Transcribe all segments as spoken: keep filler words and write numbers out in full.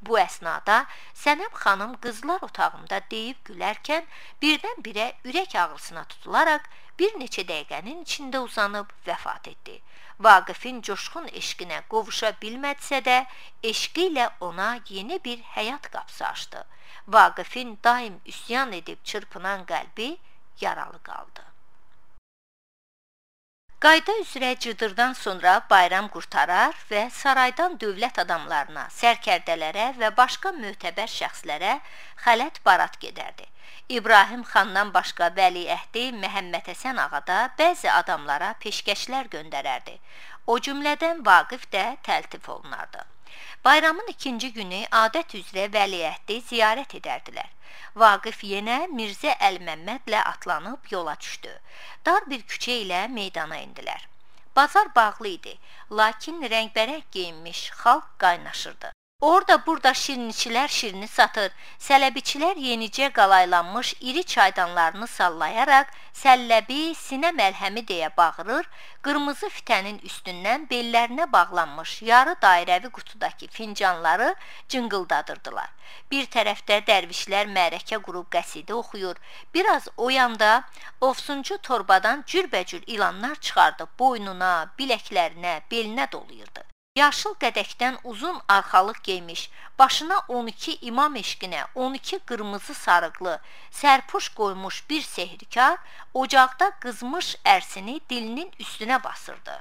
Bu əsnada Sənəm xanım qızlar otağında deyib gülərkən birdən-birə ürək ağrısına tutularaq bir neçə dəqiqənin içində uzanıb vəfat etdi. Vaqifin coşqun eşqinə qovuşa bilmədisə də, eşqi ilə ona yeni bir həyat qapısı açdı. Vaqifin daim üsyan edib çırpınan qəlbi yaralı qaldı. Qayda üzrə cıdırdan sonra bayram qurtarar və saraydan dövlət adamlarına, sərkərdələrə və başqa mötəbər şəxslərə xələt barat gedərdi. İbrahim xandan başqa vəliəhdi Məhəmməd Həsən ağa da bəzi adamlara peşkəşlər göndərərdi. O cümlədən Vaqif də təltif olunardı. Bayramın ikinci günü adət üzrə vəliəhdi ziyarət edərdilər. Vaqif yenə Mirzə Əl-Məmmədlə atlanıb yola düşdü. Dar bir küçə ilə meydana indilər. Bazar bağlı idi, lakin rəngbərəng geyinmiş xalq qaynaşırdı. Orada burada şirniçilər şirini satır, sələbiçilər yenicə qalaylanmış iri çaydanlarını sallayaraq səlləbi, sinə məlhəmi deyə bağırır, qırmızı fitənin üstündən bellərinə bağlanmış yarı dairəvi qutudakı fincanları cıngıldadırdılar. Bir tərəfdə dərvişlər mərəkə qurub qəsidə oxuyur, biraz o yanda ofsuncu torbadan cürbəcür ilanlar çıxardıb boynuna, biləklərinə, belinə dolayırdı. Yaşıl qədəkdən uzun arxalıq geymiş, başına on iki imam eşqinə, on iki qırmızı sarıqlı, sərpuş qoymuş bir sehrikar, ocaqda qızmış ərsini dilinin üstünə basırdı.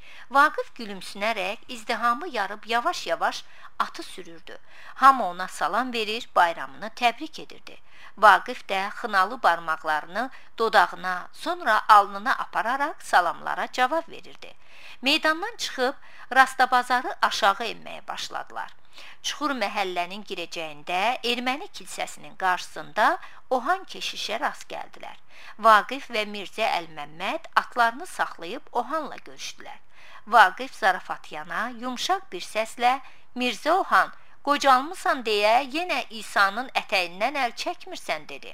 Vaqif gülümsünərək izdihamı yarıb yavaş-yavaş atı sürürdü. Hamı ona salam verir, bayramını təbrik edirdi. Vaqif də xınalı barmaqlarını dodağına, sonra alnına apararaq salamlara cavab verirdi. Meydandan çıxıb Rastabazarı aşağı enməyə başladılar. Çuxur məhəllənin girəcəyində erməni kilsəsinin qarşısında Ohan keşişə rast gəldilər. Vaqif və Mirzə Əl-Məmməd atlarını saxlayıb Ohanla görüşdülər. Vaqif zarafatyana, yumşaq bir səslə Mirzə Ohan, qocalmısan deyə yenə İsa'nın ətəyindən əl çəkmirsən dedi.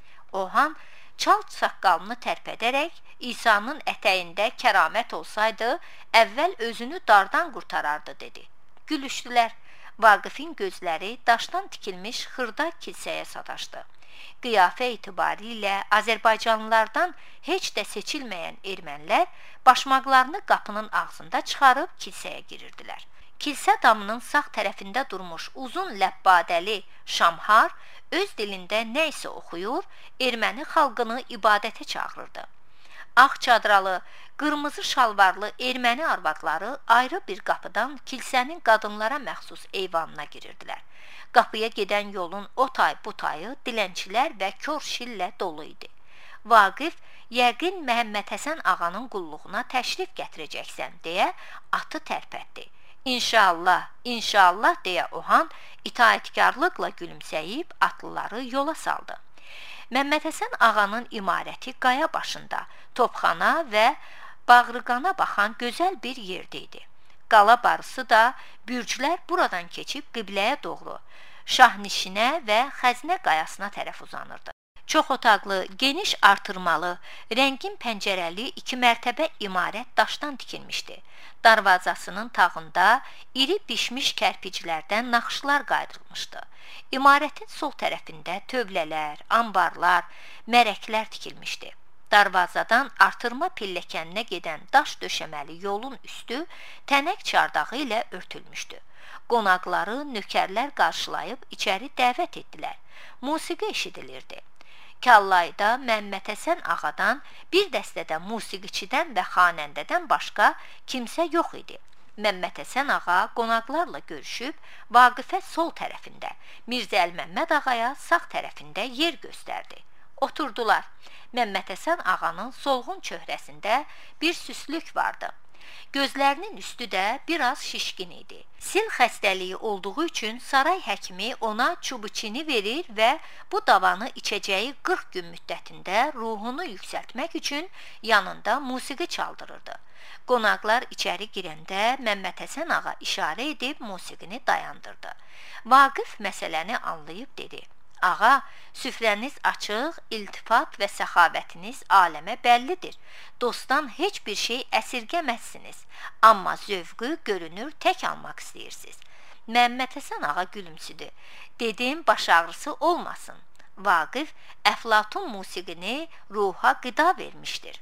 Ohan çal saqqalını tərpədərək İsa'nın ətəyində kəramət olsaydı, əvvəl özünü dardan qurtarardı dedi. Gülüşdülər. Vaqifin gözləri daşdan tikilmiş xırda kilsəyə sataşdı. Qiyafə itibarilə Azərbaycanlılardan heç də seçilməyən ermənilər başmaqlarını qapının ağzında çıxarıb kilsəyə girirdilər. Kilsə damının sağ tərəfində durmuş uzun ləbbadəli şamhar öz dilində nə isə oxuyur, erməni xalqını ibadətə çağırırdı. Ağ çadralı, qırmızı şalvarlı erməni arvadları ayrı bir qapıdan kilsənin qadınlara məxsus eyvanına girirdilər. Qapıya gedən yolun o tay bu tayı dilənçilər və kör şillə dolu idi. Vaqif, yəqin Məhəmməd Həsən ağanın qulluğuna təşrif gətirəcəksən deyə atı tərpətdi. İnşallah, inşallah deyə Ohan itaətkarlıqla gülümsəyib atlıları yola saldı. Məmməd Həsən ağanın imarəti qaya başında, topxana və bağrıqana baxan gözəl bir yerdə idi. Qala barısı da bürclər buradan keçib qibləyə doğru, şahnişinə və xəzinə qayasına tərəf uzanırdı. Çox otaqlı, geniş artırmalı, rəngin pəncərəli iki mərtəbə imarət daşdan tikilmişdi. Darvazasının tağında iri pişmiş kərpiclərdən naxışlar qayrılmışdı. İmarətin sol tərəfində tövlələr, ambarlar, mərəklər tikilmişdi. Darvazadan artırma pilləkəninə gedən daş döşəməli yolun üstü tənək çardağı ilə örtülmüşdü. Qonaqları nökərlər qarşılayıb içəri dəvət etdilər. Musiqi eşidilirdi. Kallayda Məmməd Həsən ağadan, bir dəstədə musiqiçidən və xanəndədən başqa kimsə yox idi. Məmməd Həsən ağa qonaqlarla görüşüb, Vaqifə sol tərəfində, Mirzə Əl-Məmməd ağaya sağ tərəfində yer göstərdi. Oturdular. Məmməd Həsən ağanın solğun çöhrəsində bir süslük vardı. Gözlərinin üstü də biraz şişkin idi. Sil xəstəliyi olduğu üçün saray həkimi ona çubuçini verir və bu davanı içəcəyi qırx gün müddətində ruhunu yüksəltmək üçün yanında musiqi çaldırırdı. Qonaqlar içəri girəndə Məmməd Həsən ağa işarə edib musiqini dayandırdı. Vaqif məsələni anlayıb dedi. Ağa, süfrəniz açıq, iltifat və səxavətiniz aləmə bəllidir. Dostdan heç bir şey əsirgəməzsiniz, amma zövqü görünür tək almaq istəyirsiniz. Məmməd Həsən ağa gülümsüdü. Dedim, baş ağrısı olmasın. Vaqif, Əflatun musiqini ruha qida vermişdir.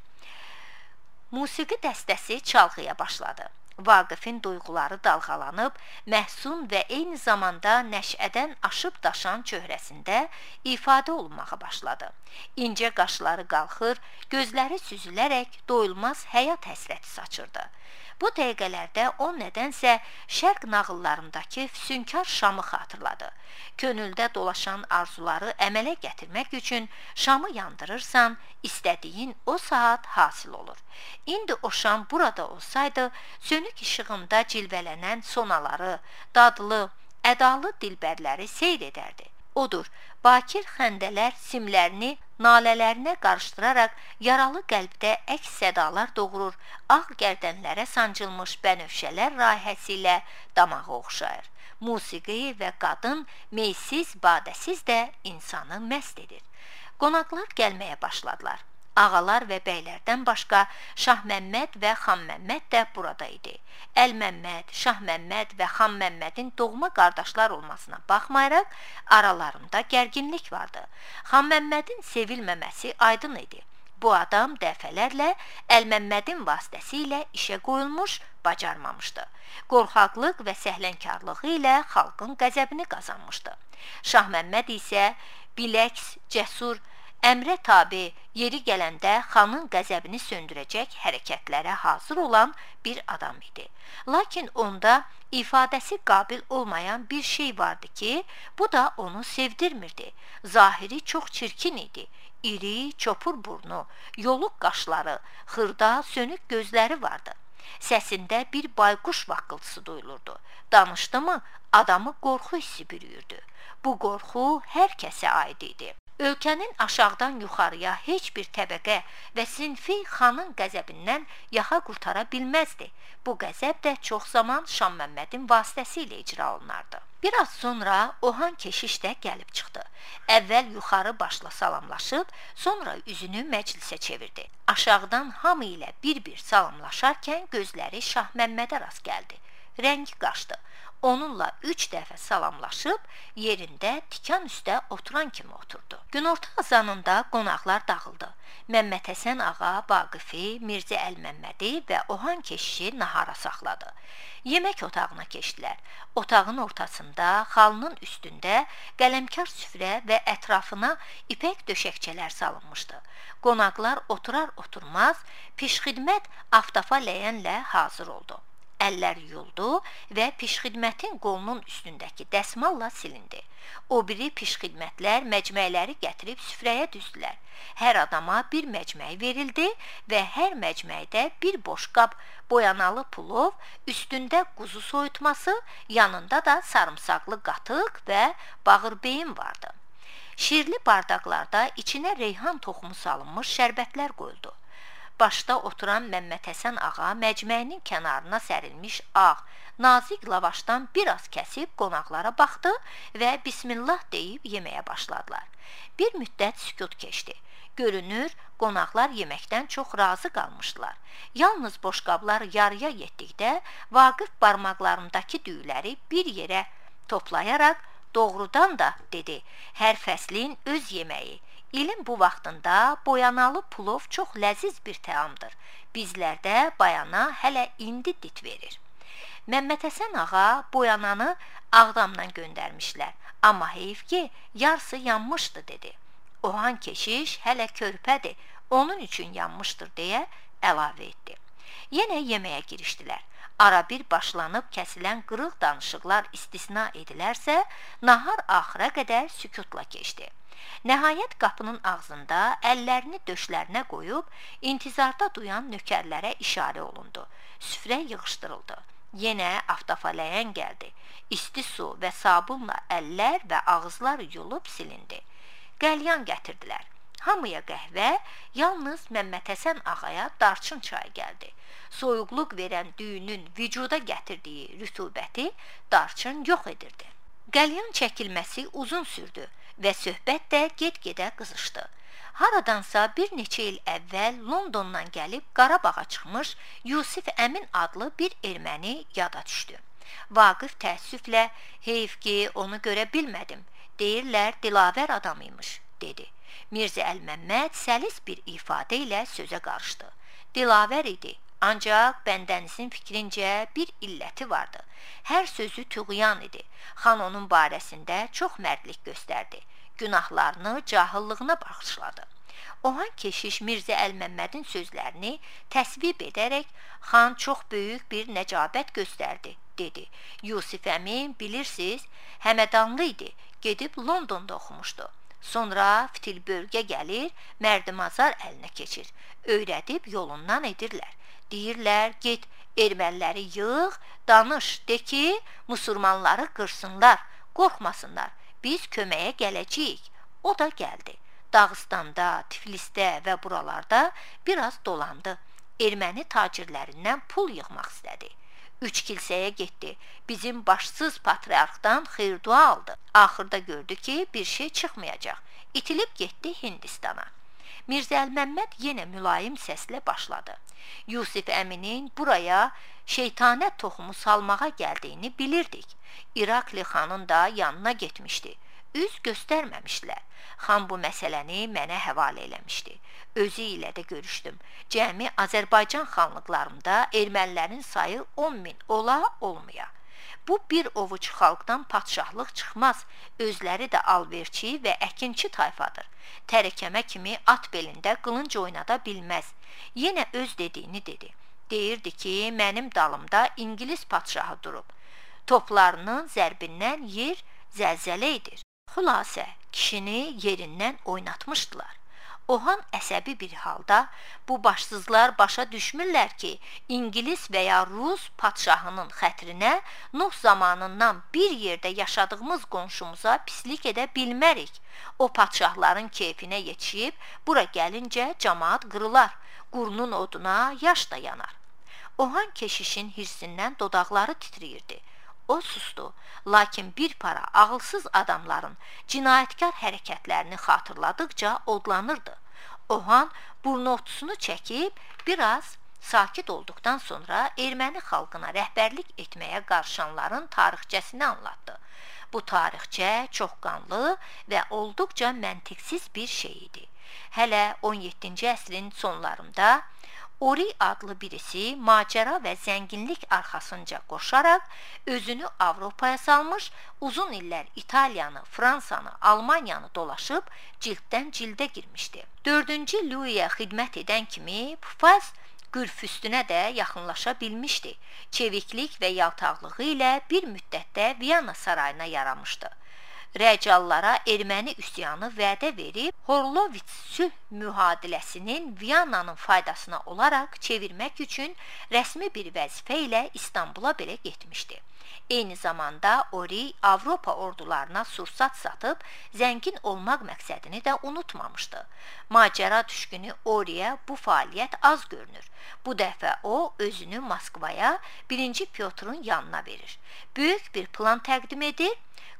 Musiqi dəstəsi çalğıya başladı. Vaqifin duyğuları dalğalanıb, məhzun və eyni zamanda nəşədən aşıb daşan çöhrəsində ifadə olunmağa başladı. İncə qaşları qalxır, gözləri süzülərək doyulmaz həyat həsrəti saçırdı. Bu dəqiqələrdə o nədənsə şərq nağıllarındakı füsunkar Şamı xatırladı. Könüldə dolaşan arzuları əmələ gətirmək üçün Şamı yandırırsan, istədiyin o saat hasil olur. İndi o Şam burada olsaydı, sönük işığında cilvələnən sonaları, dadlı, ədalı dilbərləri seyr edərdi. Odur, bakir xəndələr simlərini nalələrinə qarışdıraraq yaralı qəlbdə əks sədalar doğurur, ağ gərdənlərə sancılmış bənövşələr rayihəsi ilə damağı oxşayır. Musiqi və qadın meysiz, badəsiz də insanı məst edir. Qonaqlar gəlməyə başladılar. Ağalar və bəylərdən başqa Şah Məmməd və Xan Məmməd də burada idi. Əl Məmməd, Şah Məmməd və Xan Məmmədin doğma qardaşlar olmasına baxmayaraq, aralarında gərginlik vardı. Xan Məmmədin sevilməməsi aydın idi. Bu adam dəfələrlə Əl Məmmədin vasitəsilə işə qoyulmuş, bacarmamışdı. Qorxaqlıq və səhlənkarlığı ilə xalqın qəzəbini qazanmışdı. Şah Məmməd isə biləks, cəsur, əmrə tabi, yeri gələndə xanın qəzəbini söndürəcək hərəkətlərə hazır olan bir adam idi. Lakin onda ifadəsi qabil olmayan bir şey vardı ki, bu da onu sevdirmirdi. Zahiri çox çirkin idi. İri, çopur burnu, yoluq qaşları, xırda, sönük gözləri vardı. Səsində bir bayquş vaqqıltısı duyulurdu. Danışdı mı, adamı qorxu hissi bürüyürdü. Bu qorxu hər kəsə aid idi. Ölkənin aşağıdan yuxarıya heç bir təbəqə və sinfi xanın qəzəbindən yaxa qurtara bilməzdi. Bu qəzəb də çox zaman Şah Məmmədin vasitəsilə icra olunardı. Biraz sonra Ohan keşiş də gəlib çıxdı. Əvvəl yuxarı başla salamlaşıb, sonra üzünü məclisə çevirdi. Aşağıdan hamı ilə bir-bir salamlaşarkən gözləri Şah Məmmədə rast gəldi. Rəngi qaçdı. Onunla üç dəfə salamlaşıb, yerində tikan üstə oturan kimi oturdu. Günorta azanında qonaqlar dağıldı. Məmməd Həsən ağa, Vaqifi, Mirzə Əl Məmmədi və Ohan keşişi nahara saxladı. Yemək otağına keçdilər. Otağın ortasında, xalının üstündə qələmkar süfrə və ətrafına ipək döşəkçələr salınmışdı. Qonaqlar oturar-oturmaz, pişxidmət aftafa ləyənlə hazır oldu. Əllər yuyuldu və pişxidmətin qolunun üstündəki dəsmalla silindi. O biri pişxidmətlər məcməkləri gətirib süfrəyə düzdülər. Hər adama bir məcmək verildi və hər məcməkdə bir boş qab boyanalı pulov, üstündə quzu soyutması, yanında da sarımsaqlı qatıq və bağırbeyin vardı. Şirli bardaqlarda içinə reyhan toxumu salınmış şərbətlər qoyuldu. Başda oturan Məmməd Həsən ağa məcməyinin kənarına sərilmiş ağ, nazik lavaşdan biraz kəsib qonaqlara baxdı və bismillah deyib yeməyə başladılar. Bir müddət sükut keçdi. Görünür, qonaqlar yeməkdən çox razı qalmışdılar. Yalnız boşqablar yarıya yetdikdə Vaqif barmaqlarındakı düyüləri bir yerə toplayaraq doğrudan da dedi, hər fəslin öz yeməyi. İlin bu vaxtında boyanalı pulov çox ləziz bir təamdır. Bizlərdə bayana hələ indi dit verir. Məmməd Həsən ağa boyananı Ağdamdan göndərmişlər. Amma heyf ki, yarısı yanmışdı, dedi. Ohan keşiş hələ körpədir, onun üçün yanmışdır, deyə əlavə etdi. Yenə yeməyə girişdilər. Ara bir başlanıb kəsilən qırıq danışıqlar istisna edilərsə, nahar axıra qədər sükutla keçdi. Nəhayət qapının ağzında əllərini döşlərinə qoyub, intizarda duyan nökərlərə işarə olundu. Süfrə yığışdırıldı. Yenə aftafaləyən gəldi. İsti su və sabunla əllər və ağızlar yulub silindi. Qəlyan gətirdilər. Hamıya qəhvə, yalnız Məmməd Həsən ağaya darçın çayı gəldi. Soyuqluq verən düyünün vücuda gətirdiyi rütubəti darçın yox edirdi. Qəlyan çəkilməsi uzun sürdü və söhbət də get-gedə qızışdı. Haradansa bir neçə il əvvəl Londondan gəlib Qarabağa çıxmış Yusif Əmin adlı bir erməni yada düşdü. Vaqif təəssüflə, heyf ki, onu görə bilmədim, deyirlər Dilavər adam imiş, dedi. Mirzə Əlməmməd səlis bir ifadə ilə sözə qarışdı. Dilavər idi, ancaq bəndənizin fikrincə bir illəti vardı. Hər sözü tüğyan idi. Xan onun barəsində çox mərdlik göstərdi. Günahlarını cahillığına bağışladı. Ohan keşiş Mirzə Əlməmmədin sözlərini təsvib edərək, xan çox böyük bir nəcabət göstərdi, dedi. Yusif əmi, bilirsiniz, həmədanlı idi, gedib Londonda oxumuşdu. Sonra fitil bölgə gəlir, mərdimazar əlinə keçir. Öyrədib yolundan edirlər. Deyirlər, get, erməniləri yığ, danış, de ki, musulmanları qırsınlar, qorxmasınlar, biz köməyə gələcəyik. O da gəldi. Dağıstanda, Tiflisdə və buralarda biraz dolandı. Erməni tacirlərindən pul yığmaq istədi. Üç kilsəyə getdi. Bizim başsız patriarxdan xeyir-dua aldı. Axırda gördü ki, bir şey çıxmayacaq. İtilib getdi Hindistana. Mirzə Əlməmməd yenə mülayim səslə başladı. Yusif əminin buraya şeytanət toxumu salmağa gəldiyini bilirdik. İrakli xanın da yanına getmişdi. Üz göstərməmişlər. Xan bu məsələni mənə həvalə eləmişdi. Özü ilə də görüşdüm. Cəmi Azərbaycan xanlıqlarında ermənilərin sayı on min ola olmaya. Bu bir ovuc xalqdan padşahlıq çıxmaz. Özləri də alverçi və əkinçi tayfadır. Tərəkəmə kimi at belində qılınc oynada bilməz. Yenə öz dediyini dedi. Deyirdi ki, mənim dalımda İngilis padşahı durub. Toplarının zərbindən yer zəlzələ edir. Xülasə, kişini yerindən oynatmışdılar. Ohan əsəbi bir halda, bu başsızlar başa düşmürlər ki, İngilis və ya Rus padşahının xətrinə Nuh zamanından bir yerdə yaşadığımız qonşumuza pislik edə bilmərik. O padşahların keyfinə yetişib, bura gəlincə camaat qırılar, qurunun oduna yaş da yanar. Ohan keşişin hirsindən dodaqları titriyirdi. O sustu, lakin bir para ağılsız adamların cinayətkar hərəkətlərini xatırladıqca odlanırdı. Ohan burnotusunu çəkib, biraz sakit olduqdan sonra erməni xalqına rəhbərlik etməyə qarışanların tarixçəsini anlattı. Bu tarixçə çox qanlı və olduqca məntiqsiz bir şey idi. Hələ on yeddinci əsrin sonlarında Ori adlı birisi macəra və zənginlik arxasınca qoşaraq özünü Avropaya salmış, uzun illər İtaliyanı, Fransanı, Almaniyanı dolaşıb cilddən cildə girmişdi. Dördüncü Louis'ə xidmət edən kimi Pfaz Qürfüstünə də yaxınlaşa bilmişdi. Çeviklik və yaltaqlığı ilə bir müddətdə Viyana sarayına yaramışdı. Rəcallara erməni üsyanı vədə verib, Horlovits sülh mühadiləsinin Viyananın faydasına olaraq çevirmək üçün rəsmi bir vəzifə ilə İstanbula belə getmişdi. Eyni zamanda Ori Avropa ordularına sursat satıb, zəngin olmaq məqsədini də unutmamışdı. Macəra düşkünü Oriyə bu fəaliyyət az görünür. Bu dəfə o, özünü Moskvaya birinci Pyotrun yanına verir. Böyük bir plan təqdim edir,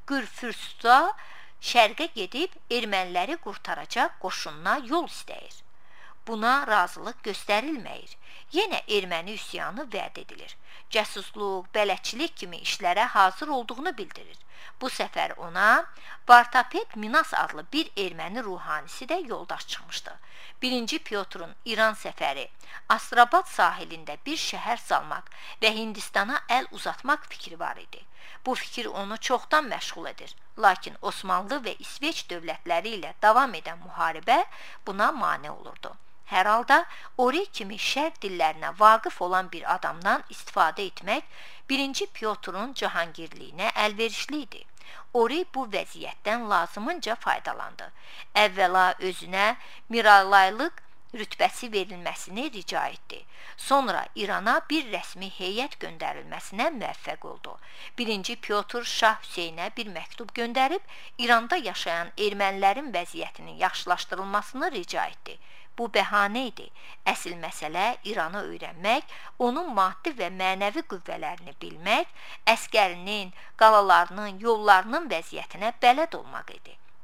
Qürfürstda şərqə gedib erməniləri qurtaracaq qoşununa yol istəyir. Buna razılıq göstərilməyir. Yenə erməni üsyanı vəd edilir. Cəsusluq, bələdçilik kimi işlərə hazır olduğunu bildirir. Bu səfər ona Bartapet Minas adlı bir erməni ruhanisi də yoldaş çıxmışdı. Birinci Pyotrun İran səfəri, Astrabad sahilində bir şəhər salmaq və Hindistana əl uzatmaq fikri var idi. Bu fikir onu çoxdan məşğul edir. Lakin Osmanlı və İsveç dövlətləri ilə davam edən müharibə buna mane olurdu. Hər halda Ori kimi şərq dillərinə vaqif olan bir adamdan istifadə etmək birinci Pyotrun cahangirliyinə əlverişli idi. Ori bu vəziyyətdən lazımınca faydalandı. Əvvəla özünə miralaylıq rütbəsi verilməsini rica etdi. Sonra İrana bir rəsmi heyət göndərilməsinə müvəffəq oldu. Birinci Pyotr Şah Hüseynə bir məktub göndərib, İranda yaşayan ermənilərin vəziyyətinin yaxşılaşdırılmasını rica etdi. Bu bəhanə idi. Əsl məsələ İranı öyrənmək, onun maddi və mənəvi qüvvələrini bilmək, əskərinin, qalalarının, yollarının vəziyyətinə bələd olmaq idi.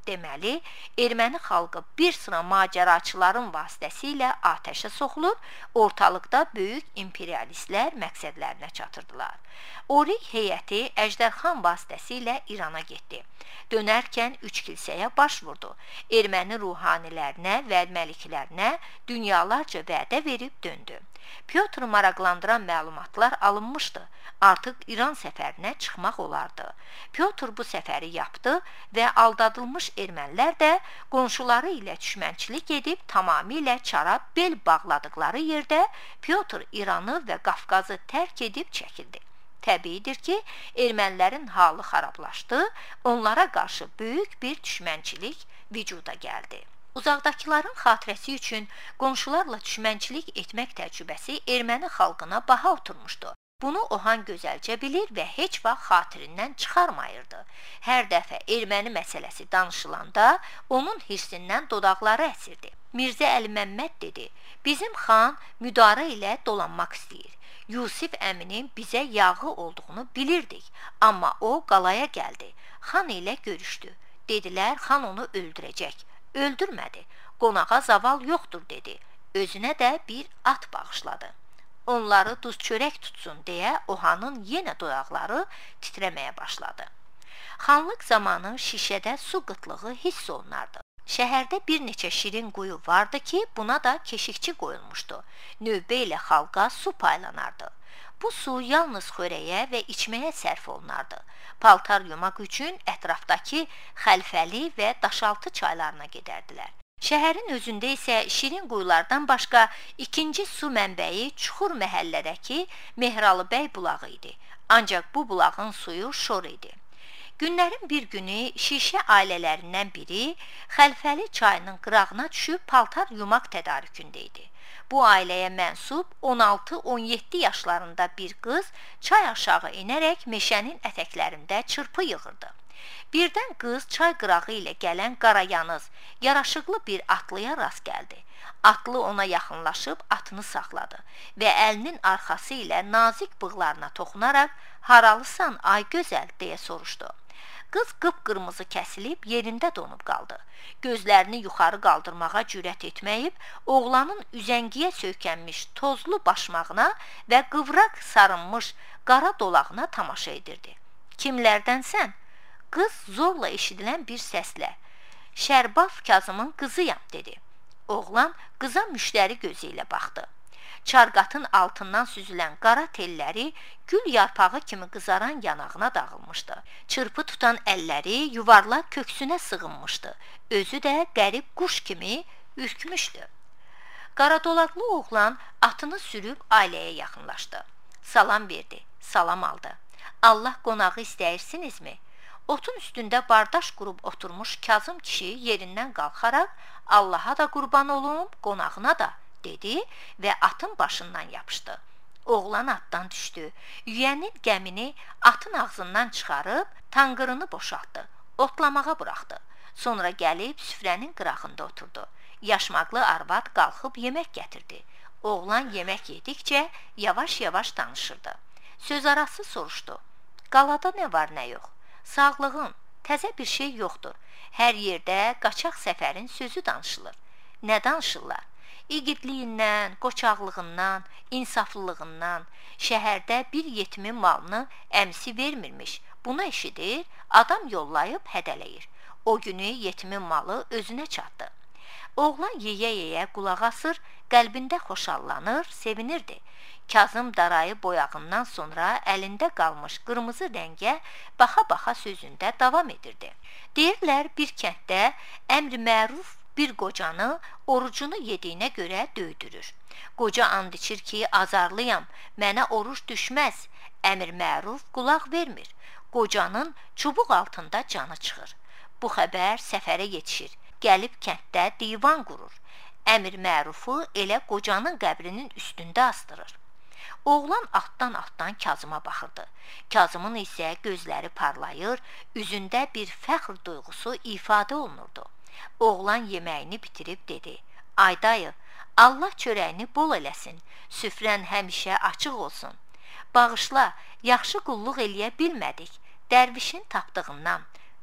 Deməli, erməni xalqı bir sıra macəraçıların vasitəsilə atəşə soxulur, ortalıqda böyük imperialistlər məqsədlərinə çatırdılar. Orig heyəti Əjdərxan vasitəsilə İrana getdi. Dönərkən üç kilsəyə baş vurdu. Erməni ruhanilərinə və məliklərinə dünyalarca vədə verib döndü. Pyotr maraqlandıran məlumatlar alınmışdı. Artıq İran səfərinə çıxmaq olardı. Pyotr bu səfəri yapdı və aldadılmış ermənilər də qonşuları ilə düşmənçilik edib tamamilə çara bel bağladıkları yerdə Pyotr İranı və Qafqazı tərk edib çəkildi. Təbiidir ki, ermənilərin halı xarablaşdı, onlara qarşı böyük bir düşmənçilik vücuda gəldi. Uzaqdakıların xatirəsi üçün qonşularla düşmənçilik etmək təcrübəsi erməni xalqına baha oturmuşdu. Bunu Ohan gözəlcə bilir və heç vaxt xatirindən çıxarmayırdı. Hər dəfə erməni məsələsi danışılanda onun hirsindən dodaqları əsirdi. Mirzə Əli Məmməd dedi, bizim xan müdarə ilə dolanmaq istəyir. Yusif əminin bizə yağı olduğunu bilirdik, amma o qalaya gəldi. Xan ilə görüşdü. Dedilər, xan onu öldürəcək. Öldürmədi. Qonağa zaval yoxdur, dedi. Özünə də bir at bağışladı. Onları duz çörək tutsun deyə Ohanın yenə dodaqları titrəməyə başladı. Xanlıq zamanı şişədə su qıtlığı hiss olunardı. Şəhərdə bir neçə şirin quyu vardı ki, buna da keşikçi qoyulmuşdu. Növbə ilə xalqa su paylanardı. Bu su yalnız xörəyə və içməyə sərf olunardı. Paltar yumaq üçün ətrafdakı Xəlfəli və Daşaltı çaylarına gedərdilər. Şəhərin özündə isə şirin quyulardan başqa ikinci su mənbəyi Çuxur məhəllədəki Mehralıbəy bulağı idi. Ancaq bu bulağın suyu şor idi. Günlərin bir günü şişə ailələrindən biri Xəlfəli çayının qırağına düşüb paltar yumaq tədarükündə idi. Bu ailəyə mənsub on altı on yeddi yaşlarında bir qız çay aşağı inərək meşənin ətəklərində çırpı yığırdı. Birdən qız çay qırağı ilə gələn qarayanız, yaraşıqlı bir atlıya rast gəldi. Atlı ona yaxınlaşıb atını saxladı və əlinin arxası ilə nazik bığlarına toxunaraq "Haralısan ay gözəl?" deyə soruşdu. Qız qıpqırmızı kəsilib yerində donub qaldı. Gözlərini yuxarı qaldırmağa cürət etməyib, oğlanın üzəngiyə söykənmiş tozlu başmağına və qıvraq sarınmış qara dolağına tamaşa edirdi. "Kimlərdənsən?" Qız zorla eşidilən bir səslə "Şərbaf Kazımın qızıyam" dedi. Oğlan qıza müştəri gözü ilə baxdı. Çarqatın altından süzülən qara telləri gül yarpağı kimi qızaran yanağına dağılmışdı. Çırpı tutan əlləri yuvarlaq köksünə sığınmışdı. Özü də qərib quş kimi ürkmüşdü. Qaradolaqlı oğlan atını sürüb ailəyə yaxınlaşdı. Salam verdi, salam aldı. "Allah qonağı istəyirsinizmi?" Otun üstündə bardaş qurub oturmuş Kazım kişi yerindən qalxaraq "Allaha da qurban olum, qonağına da" dedi və atın başından yapışdı. Oğlan atdan düşdü. Yüyənin gəmini atın ağzından çıxarıb tanqırını boşaltdı. Otlamağa buraxdı. Sonra gəlib süfrənin qırağında oturdu. Yaşmaqlı arvad qalxıb yemək gətirdi. Oğlan yemək yedikcə yavaş-yavaş danışırdı. Söz arası soruşdu. "Qalada nə var, nə yox? Sağlığın, təzə bir şey yoxdur. Hər yerdə qaçaq səfərin sözü danışılır." "Nə danışırlar?" İgidliyindən, qoçaqlığından, insaflılığından, şəhərdə bir yetimin malını əmsi vermirmiş. Bunu eşidir, adam yollayıb hədələyir. O günü yetimin malı özünə çatdı. Oğlan yeyə-yeyə qulaq asır, qəlbində xoşallanır, sevinirdi. Kazım darayı boyağından sonra əlində qalmış qırmızı rəngə baxa-baxa sözündə davam edirdi. Deyirlər, bir kənddə əmr-i məruf bir qocanı orucunu yediyinə görə döydürür. Qoca and içir ki, azarlıyam, mənə oruç düşməz. Əmr məruf qulaq vermir. Qocanın çubuq altında canı çıxır. Bu xəbər səfərə yetişir. Gəlib kənddə divan qurur. Əmr mərufu elə qocanın qəbrinin üstündə astırır. Oğlan altdan-altdan Kazıma baxırdı. Kazımın isə gözləri parlayır, üzündə bir fəxr duyğusu ifadə olunurdu. Oğlan yeməyini bitirib dedi: "Ay dayı, Allah çörəyini bol eləsin, süfrən həmişə açıq olsun. Bağışla, yaxşı qulluq eləyə bilmədik, dərvişin tapdığından.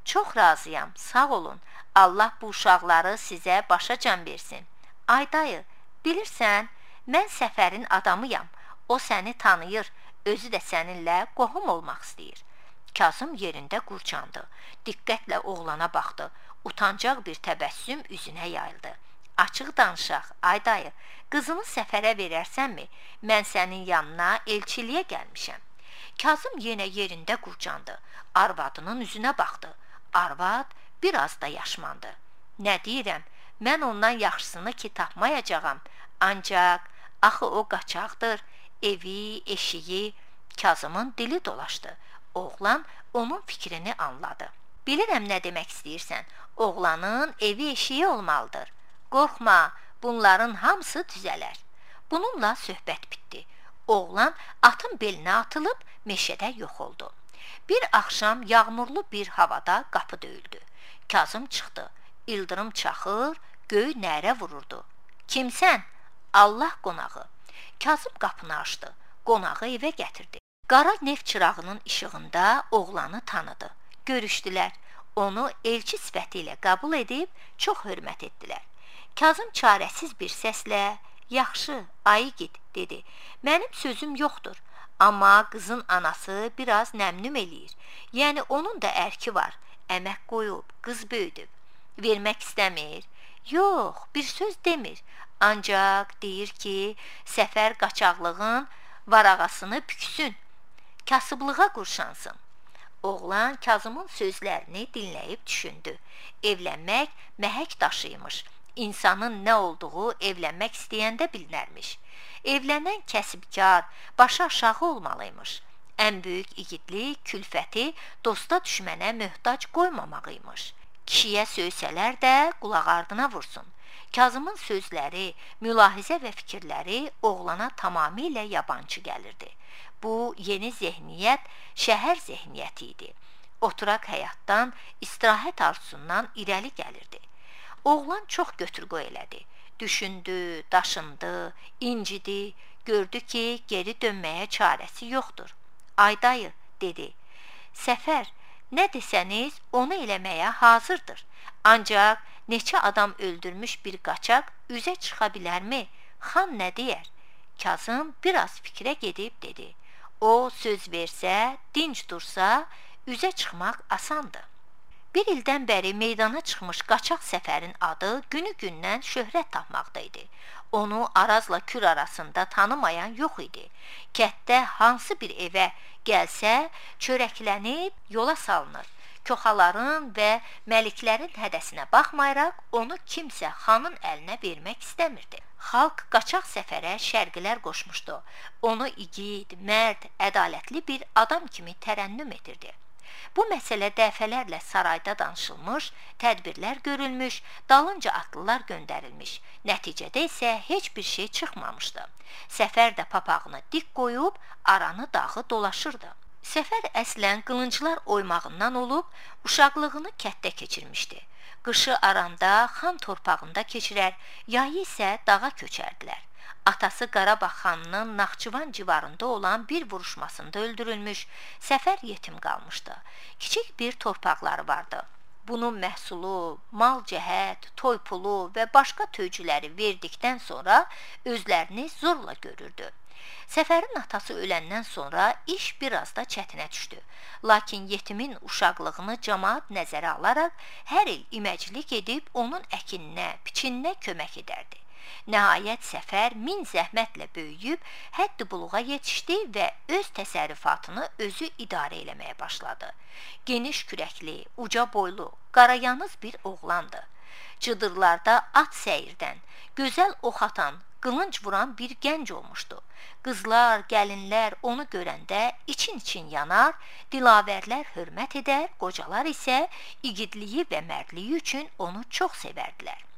Çox razıyam, sağ olun. Allah bu uşaqları sizə başa can versin. Ay dayı, bilirsən, mən Səfərin adamıyam. O səni tanıyır, özü də səninlə qohum olmaq istəyir. Kazım yerində qurcandı. Diqqətlə oğlana baxdı. Utancaq bir təbəssüm üzünə yayıldı. Açıq danışaq, ay dayı, qızını Səfərə verərsənmi? Mən sənin yanına elçiliyə gəlmişəm. Kazım yenə yerində qurcandı. Arvadının üzünə baxdı. Arvad biraz da yaşmandı. Nə deyirəm, mən ondan yaxşısını ki tapmayacağam. Ancaq, axı o qaçaqdır, evi, eşiyi. Kazımın dili dolaşdı. Oğlan onun fikrini anladı. Bilirəm nə demək istəyirsən. Oğlanın evi eşiyi olmalıdır. Qorxma, bunların hamısı düzələr. Bununla söhbət bitdi. Oğlan atın belinə atılıb meşədə yox oldu. Bir axşam yağmurlu bir havada qapı döyüldü. Kazım çıxdı. İldırım çaxır, göy nərə vururdu. Kimsən? Allah qonağı. Kazım qapını açdı. Qonağı evə gətirdi. Qara neft çırağının işığında oğlanı tanıdı. Görüşdülər. Onu elçi sifəti ilə qəbul edib çox hörmət etdilər. Kazım çarəsiz bir səslə, yaxşı, ayı git, dedi. Mənim sözüm yoxdur. Amma qızın anası biraz nəmnüm eləyir. Yəni onun da ərki var. Əmək qoyub, qız böyüdüb. Vermək istəmir. Yox, bir söz demir. Ancaq deyir ki, Səfər qaçaqlığın varağasını büksün. Kasıblığa qurşansın. Oğlan Kazımın sözlərini dinləyib düşündü. Evlənmək məhək daşıymış. İnsanın nə olduğu evlənmək istəyəndə bilinərmiş. Evlənən kəsibkar, başı aşağı olmalıymış. Ən böyük igidlik, külfəti dosta düşmənə möhtac qoymamağıymış. Kişiyə söysələr də qulaq ardına vursun. Kazımın sözləri, mülahizə və fikirləri oğlana tamamilə yabancı gəlirdi. Bu yeni zehniyyət şəhər zehniyyəti idi. Oturaq həyatdan, istirahət arzusundan irəli gəlirdi. Oğlan çox götür-qoy elədi. Düşündü, daşındı, incidi, gördü ki, geri dönməyə çarəsi yoxdur. Ay dayı, dedi, Səfər, nə desəniz onu eləməyə hazırdır. Ancaq neçə adam öldürmüş bir qaçaq üzə çıxa bilərmi? Xan nə deyər? Kazım biraz fikrə gedib dedi. O söz versə, dinc dursa, üzə çıxmaq asandır. Bir ildən bəri meydana çıxmış qaçaq Səfərin adı günü-gündən şöhrət tapmaqdaydı. Onu Arazla Kür arasında tanımayan yox idi. Kətdə hansı bir evə gəlsə, çörəklənib yola salınır. Koxaların və məliklərin hədəsinə baxmayaraq, onu kimsə xanın əlinə vermək istəmirdi. Xalq qaçaq Səfərə şərqilər qoşmuşdu. Onu igid, mərd, ədalətli bir adam kimi tərənnüm edirdi. Bu məsələ dəfələrlə sarayda danışılmış, tədbirlər görülmüş, dalınca atlılar göndərilmiş. Nəticədə isə heç bir şey çıxmamışdı. Səfər də papağını dik qoyub, aranı dağı dolaşırdı. Səfər əslən qılınclar oymağından olub, uşaqlığını kətdə keçirmişdi. Qışı aranda xan torpağında keçirər, yayı isə dağa köçərdilər. Atası Qarabağ xanının Naxçıvan civarında olan bir vuruşmasında öldürülmüş, Səfər yetim qalmışdı. Kiçik bir torpaqları vardı. Bunun məhsulu, mal cəhət, toy pulu və başqa töycüləri verdikdən sonra özlərini zorla görürdü. Səfərin atası öləndən sonra iş biraz da çətinə düşdü. Lakin yetimin uşaqlığını cəmaat nəzərə alaraq hər il iməclik edib onun əkininə, biçininə kömək edərdi. Nəhayət Səfər min zəhmətlə böyüyüb, həddi buluğa yetişdi və öz təsərrüfatını özü idarə eləməyə başladı. Geniş kürəkli, uca boylu, qarayanız bir oğlandı. Cıdırlarda at səyirdən, gözəl ox atan, qılınc vuran bir gənc olmuşdu. Qızlar, gəlinlər onu görəndə için-için yanar, dilavərlər hörmət edər, qocalar isə igidliyi və mərdliyi üçün onu çox sevərdilər.